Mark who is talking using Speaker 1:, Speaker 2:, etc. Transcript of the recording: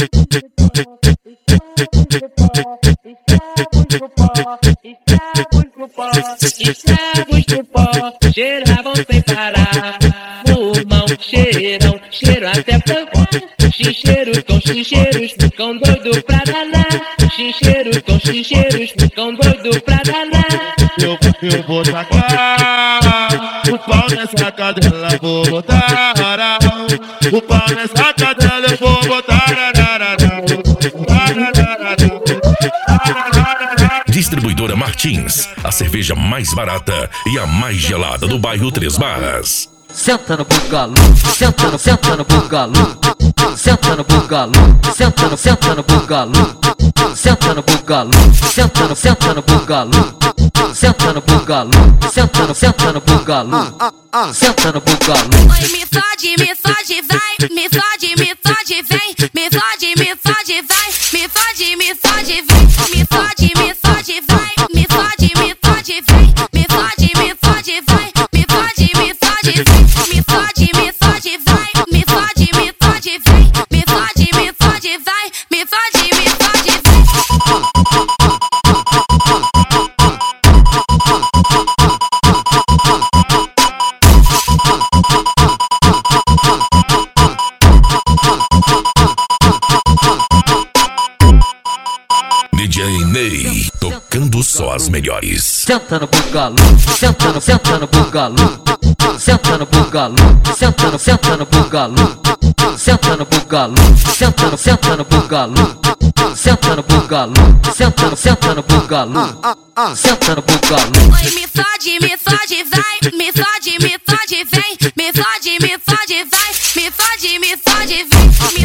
Speaker 1: Cheiravam sem parar, fumam, cheiram, cheiro até pancar. Xincheiros com xincheiros, ficam doido pra danar. Xincheiros com xincheiros, ficam doido pra danar.
Speaker 2: Eu vou tacar o pau nessa cadela, vou botar o pau nessa cadela, eu vou botar.
Speaker 3: Distribuidora Martins, a cerveja mais barata e a mais gelada do bairro Três Barras.
Speaker 4: Senta no bugalô, senta no bugalô, senta no bugalô, senta no bugalô, senta no bugalô, senta no bugalô, senta no bugalô, senta no bugalô, senta no bugalô.
Speaker 5: Oi, me fode, vai, me fode, vem, me fode, vai, me fode, vem, me fode, vai, me fode, vem, me fode, vai, me fode, vai, me fode, vem, me fode, vem, me fode, vai, me fode, vai, me fode, vem, me fode, vem, me fode, vai, me fode,
Speaker 3: DJ Ney, tocando só as melhores.
Speaker 4: Senta no bugalô, senta no bugalô, senta no bugalô, senta no bugalô, senta no bugalô, senta no bugalô, senta no bugalô, senta no bugalô, senta no bugalô.
Speaker 5: Oi, me fode, vai, me fode, vem, me fode, vai, me fode, vem, me fode,